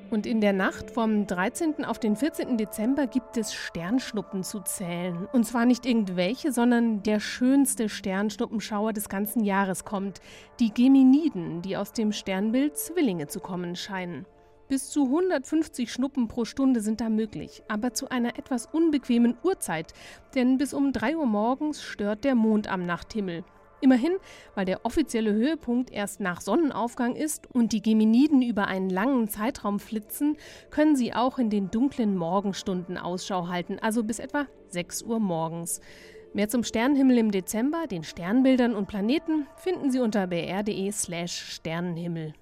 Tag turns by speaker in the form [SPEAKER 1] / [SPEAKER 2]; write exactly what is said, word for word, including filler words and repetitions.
[SPEAKER 1] Und in der Nacht vom dreizehnten auf den vierzehnten Dezember gibt es Sternschnuppen zu zählen. Und zwar nicht irgendwelche, sondern der schönste Sternschnuppenschauer des ganzen Jahres kommt. Die Geminiden, die aus dem Sternbild Zwillinge zu kommen scheinen. Bis zu hundertfünfzig Schnuppen pro Stunde sind da möglich, aber zu einer etwas unbequemen Uhrzeit, denn bis um drei Uhr morgens stört der Mond am Nachthimmel. Immerhin, weil der offizielle Höhepunkt erst nach Sonnenaufgang ist und die Geminiden über einen langen Zeitraum flitzen, können sie auch in den dunklen Morgenstunden Ausschau halten, also bis etwa sechs Uhr morgens. Mehr zum Sternenhimmel im Dezember, den Sternbildern und Planeten finden Sie unter b r punkt d e slash Sternenhimmel.